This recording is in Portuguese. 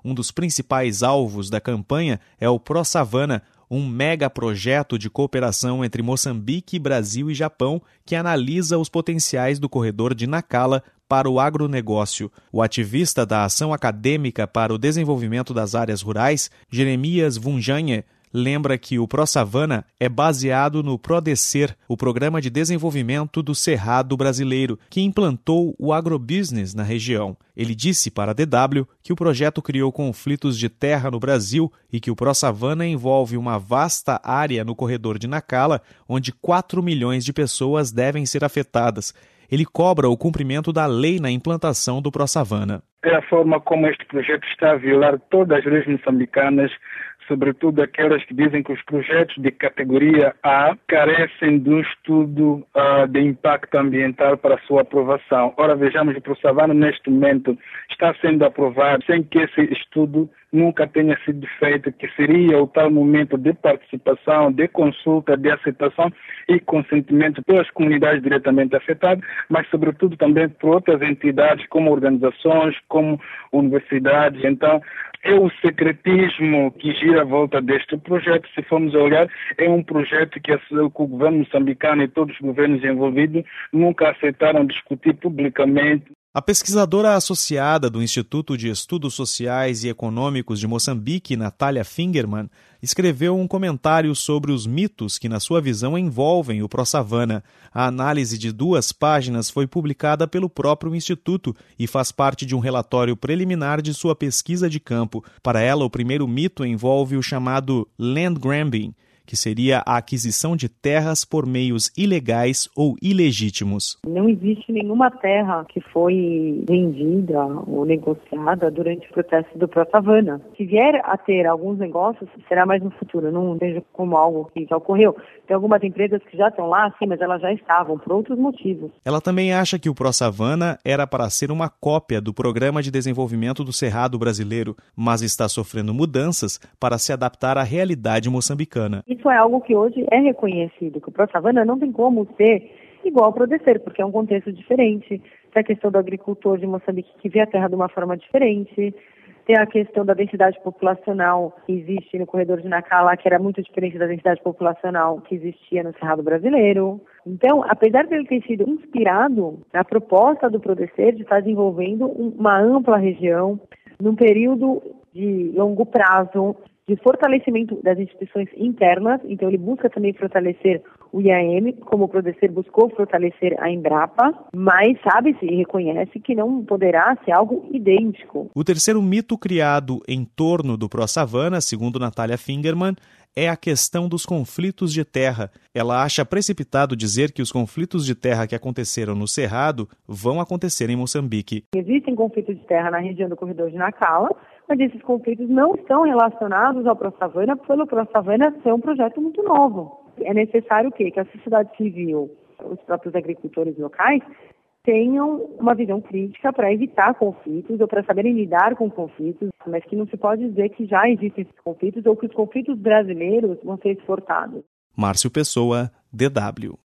Um dos principais alvos da campanha é o ProSavana, um megaprojeto de cooperação entre Moçambique, Brasil e Japão que analisa os potenciais do corredor de Nacala para o agronegócio. O ativista da Ação Acadêmica para o Desenvolvimento das Áreas Rurais, Jeremias Vunjanhe, lembra que o ProSavana é baseado no PRODECER, o Programa de Desenvolvimento do Cerrado Brasileiro, que implantou o agrobusiness na região. Ele disse para a DW que o projeto criou conflitos de terra no Brasil e que o ProSavana envolve uma vasta área no corredor de Nacala, onde 4 milhões de pessoas devem ser afetadas. Ele cobra o cumprimento da lei na implantação do ProSavana. É a forma como este projeto está a violar todas as leis moçambicanas, sobretudo aquelas que dizem que os projetos de categoria A carecem de um estudo de impacto ambiental para sua aprovação. Ora, vejamos, o ProSavana neste momento está sendo aprovado sem que esse estudo nunca tenha sido feito, que seria o tal momento de participação, de consulta, de aceitação e consentimento pelas comunidades diretamente afetadas, mas sobretudo também por outras entidades como organizações, como universidades. Então, é o secretismo que gira à volta deste projeto. Se formos olhar, é um projeto que o governo moçambicano e todos os governos envolvidos nunca aceitaram discutir publicamente. A pesquisadora associada do Instituto de Estudos Sociais e Econômicos de Moçambique, Natália Fingerman, escreveu um comentário sobre os mitos que, na sua visão, envolvem o ProSavana. A análise de 2 páginas foi publicada pelo próprio Instituto e faz parte de um relatório preliminar de sua pesquisa de campo. Para ela, o primeiro mito envolve o chamado land grabbing, que seria a aquisição de terras por meios ilegais ou ilegítimos. Não existe nenhuma terra que foi vendida ou negociada durante o processo do ProSavana. Se vier a ter alguns negócios, será mais no futuro, não vejo como algo que já ocorreu. Tem algumas empresas que já estão lá, sim, mas elas já estavam, por outros motivos. Ela também acha que o ProSavana era para ser uma cópia do Programa de Desenvolvimento do Cerrado Brasileiro, mas está sofrendo mudanças para se adaptar à realidade moçambicana. Isso é algo que hoje é reconhecido, que o ProSavana não tem como ser igual ao PRODECER, porque é um contexto diferente. Tem a questão do agricultor de Moçambique que vê a terra de uma forma diferente, tem a questão da densidade populacional que existe no corredor de Nacala, que era muito diferente da densidade populacional que existia no Cerrado Brasileiro. Então, apesar de ele ter sido inspirado na proposta do PRODECER de estar desenvolvendo uma ampla região, num período de longo prazo, de fortalecimento das instituições internas, então ele busca também fortalecer o IAM, como o PRODECER buscou fortalecer a Embrapa, mas sabe-se e reconhece que não poderá ser algo idêntico. O terceiro mito criado em torno do ProSavana, segundo Natália Fingerman, é a questão dos conflitos de terra. Ela acha precipitado dizer que os conflitos de terra que aconteceram no Cerrado vão acontecer em Moçambique. Existem conflitos de terra na região do corredor de Nacala, mas esses conflitos não estão relacionados ao ProSavana, pelo ProSavana ser um projeto muito novo. É necessário o quê? Que a sociedade civil, os próprios agricultores locais, tenham uma visão crítica para evitar conflitos ou para saberem lidar com conflitos, mas que não se pode dizer que já existem esses conflitos ou que os conflitos brasileiros vão ser exportados. Márcio Pessoa, DW.